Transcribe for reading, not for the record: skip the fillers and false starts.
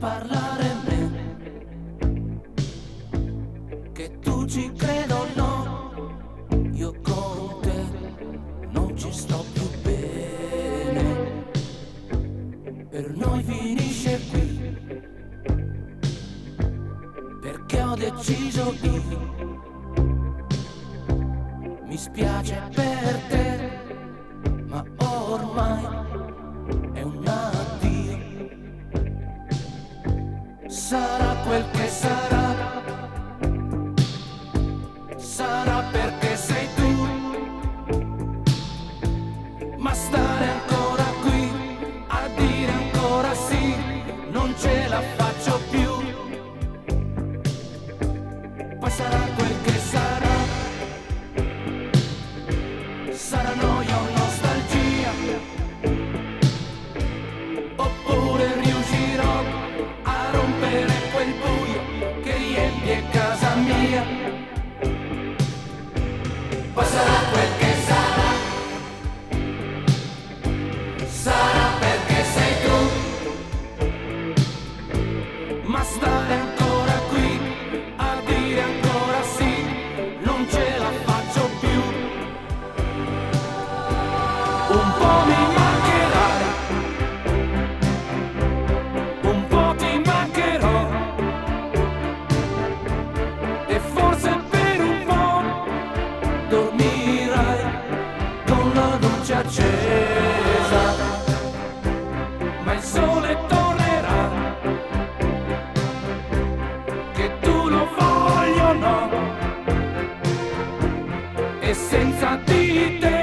parlare a me, che tu ci credo o no, io con te non ci sto più bene, per noi finisce qui, perché ho deciso io, mi spiace per te, ma ormai è un addio, sarà quel che sarà, sarà perché sei tu, ma stare ancora qui a dire ancora sì, non ce la faccio più, poi sarà quel che sarà, sarà noia o nostalgia, oppure riuscirò a rompere quel buio che riempie casa mia, poi sarà quel che sarà, sarà perché sei tu, ma stare ancora qui a dire ancora sì, non ce la faccio più, un po' mi mancherai, un po' ti mancherò, e forse per un po' dormirai con la luce accesa, ma il sole tornerà, che tu lo voglia o no, e senza di te